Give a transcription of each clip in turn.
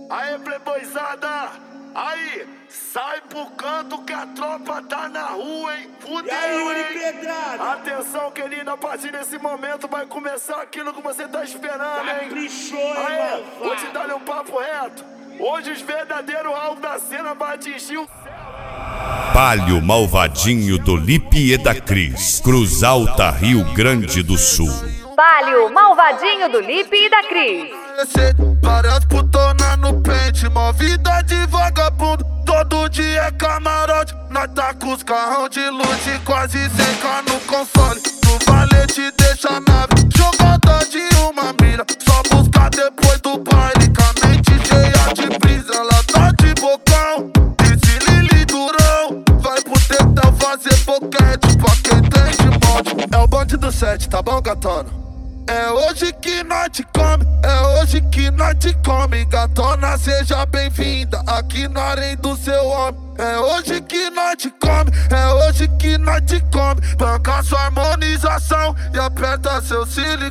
Aê, playboyzada! Aí, sai pro canto que a tropa tá na rua, hein? Fudeu, hein? Atenção, querido, a partir desse momento vai começar aquilo que você tá esperando, hein? Aê, vou te dar um papo reto. Hoje os verdadeiros alvos da cena vai atingir o céu. Palio Malvadinho do Lipe e da Cris, Cruz Alta, Rio Grande do Sul. Palio Malvadinho do Lipe e da Cris. Várias putonas no pente, mó vida de vagabundo. Todo dia é camarote, nós tá com os carrão de luz e quase seca no console. No valete deixa a nave, jogada de uma mira. Só buscar depois do baile, com a mente cheia de brisa. Ela tá de bocão, disse Lili Durão. Vai pro tetão fazer boquete pra quem tem de monte. É o bonde do 7, tá bom, gatona? É hoje que nós te come, é hoje que nós te come. Gatona, seja bem-vinda aqui na arena do seu homem. É hoje que nós te come, é hoje que nós te come. Banca sua harmonização e aperta seu silicone.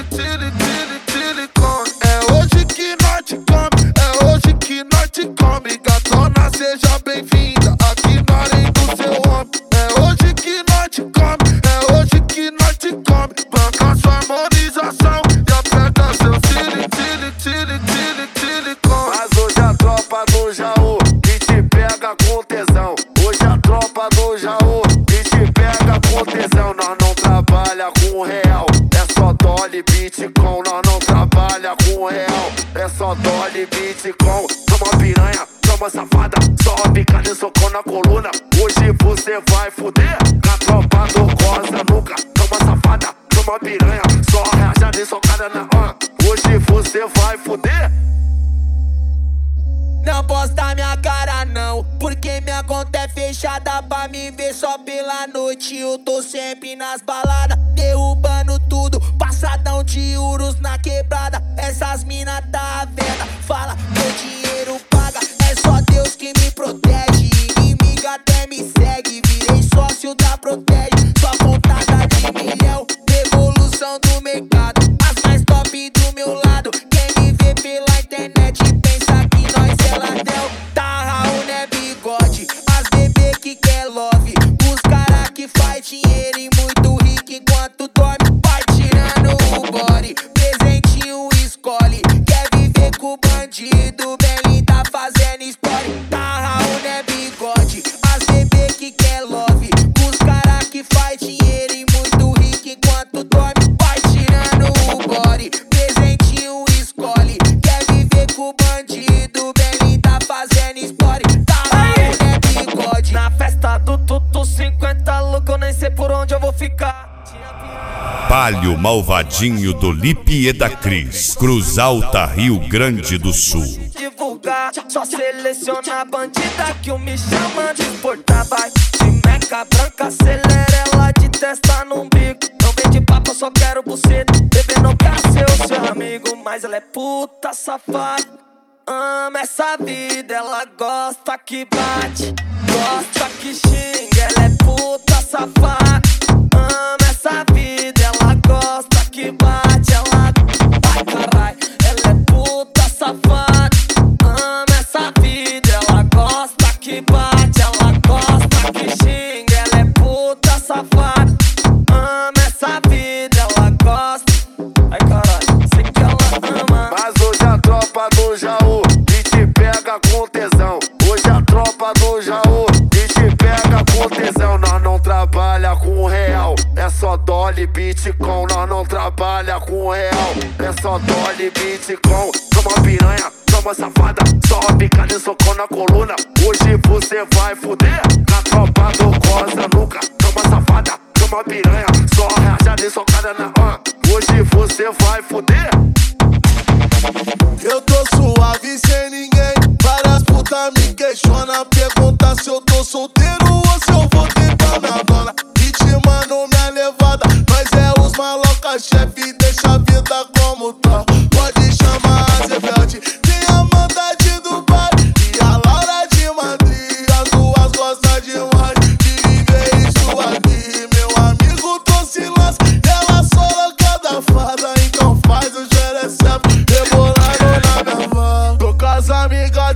É hoje que nós te come, é hoje que nós te come. Gatona, seja bem-vinda aqui na arena do seu homem. É hoje que nós te come, é hoje que nós te come. Banca sua harmonização e aperta seu silicone. Mas hoje a tropa do Jaú que te pega com tesão. Hoje a tropa do Jaú que te pega com tesão. Nós não trabalha com real, é só Dolly Bitcoin. Nós não trabalha com real, é só Dolly Bitcoin. Toma piranha, toma safada, só picada e socão na coluna. Hoje você vai fuder, na tropa do Rosa nunca. Toma safada, toma piranha, só rajada e socada na hoje você vai fuder. Não posta minha cara não, porque minha conta é fechada. Pra me ver só pela noite, eu tô sempre nas baladas, derrubando tudo, passadão de euros na quebrada. Essas mina tá à venda, fala meu dinheiro paga. É só Deus que me protege, inimiga até me segue. Virei sócio da Protege, só contada de milhão. Revolução do mercado, as mais top do meu lado. Quem me vê pela internet pensa que nós é ladrão. Tá Raul, né bigode, as bebê que quer love. Os cara que faz dinheiro e muito rico enquanto dorme. Vai tirando o body, presentinho escolhe. Quer viver com o bandido, Belém tá fazendo story. Tá Raul, né bigode, as bebê que quer love. Os cara que faz dinheiro e muito rico enquanto dorme. Vai tirando o body, presentinho escolhe. Quer viver com o bandido, Belém tá fazendo story. Tá Raul, né bigode. Na festa do Tutu 50 louco, eu nem sei por onde eu vou ficar. Palio Malvadinho do Lipe e da Cris, Cruz Alta, Rio Grande do Sul. Divulgar, só seleciona a bandida que o me chama de portar. Vai de meca branca, acelera ela de testa no bico. Não vem de papo, eu só quero buceta. Bebê não quer ser o seu amigo, mas ela é puta safada. Ama essa vida, ela gosta que bate, gosta que xinga. Ela é puta safada. Ama essa vida, ela gosta que bate. Ela, ai carai, ela é puta safada. Ama essa vida, ela gosta que bate. Ela gosta que xinga. Ela é puta safada. Ama essa vida, ela gosta. Ai carai, sei que ela ama. Mas hoje a tropa do Jaú que te pega com tesão. Hoje a tropa do Jaú que te pega com tesão. Nós não trabalha com real, é só Dolly Bitcoin. Nós não trabalha com real, é só Dolly Bitcoin. Toma piranha, toma safada, só picada e socão na coluna. Hoje você vai fuder, na tropa do Rosa nunca. Toma safada, toma piranha, só rajada e socada na hoje você vai fuder. Eu tô suave sem ninguém, várias putas me questionam. Pergunta se eu tô solteiro ou se eu vou ter pra minha dona. Ritmando minha levada, nós é os maloca chefe, deixa a vida como tá. Pode chamar a Zebelde, tem a maldade do baile e a Laura de Madrid. As duas gostam demais de viver isso aqui. Meu amigo tô se lança, ela só louca da fada, então faz o xereque.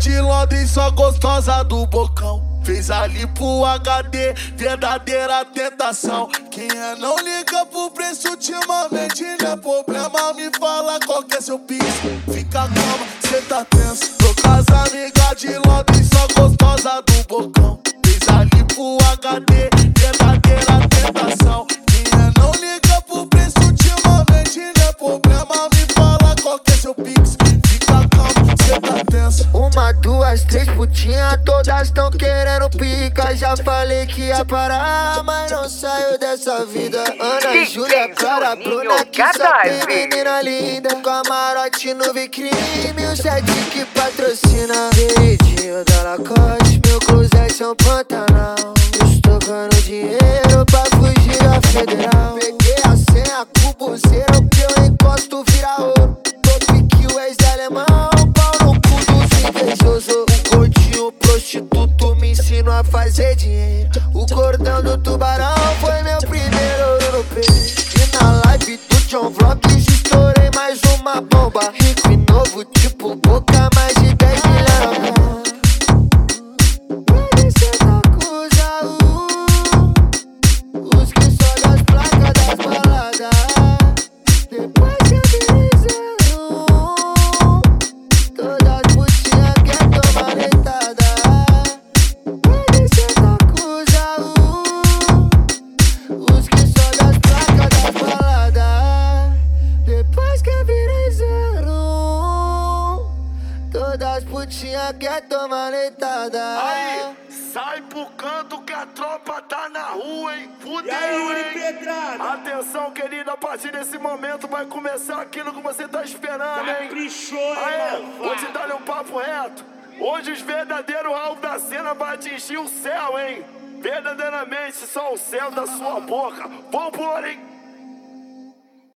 de Londres, só gostosa do bocão. Fez ali pro HD, verdadeira tentação. Quem não liga pro preço ultimamente não é problema. Me fala qual que é seu piso. Fica calma, cê tá tenso. Tô com as amigas de Londres, só gostosa do bocão. Fez ali pro HD, verdadeira tentação. Quem não liga pro preço ultimamente não é problema. Me fala qual que é seu pix. Fica calma, cê tá tenso. Uma, duas, três putinhas, todas tão querendo pica. Já falei que ia parar, mas não saio dessa vida. Ana, Júlia, Clara, Bruna, que só tem menina linda. Camarote no crime, o set que patrocina. Queridinho da Lacoste, meu cruzete é um Pantanal. Estocando dinheiro pra fugir da federal. Peguei a senha com o buzeiro, que eu encosto vira ouro. Tô pique o ex-alemão, pau no cu dos invejosos. O gordinho prostituto me ensinou a fazer dinheiro. O cordão do tubarão foi meu primeiro ouro no peito. E na live do John Vlogs estourei mais uma bomba. Rico e novo tipo Boca, mais de 10 milhões. Pode ser da coisa, os que só das placas das baladas. Depois que avisaram, todas as putinhas quer tomar deitada. Pode ser da coisa, os que só das placas das baladas. Depois que avisaram, todas as putinhas quer tomar deitada. Aí, sai pro canto que a tropa tá na rua, hein? Fudeu, hein? Atenção, querido, a partir desse momento vai começar aquilo que você tá esperando, hein? Aí, vou te dar um papo reto. Hoje os verdadeiros Raul da cena vai atingir o céu, hein? Verdadeiramente só o céu da sua boca. Vambora, hein?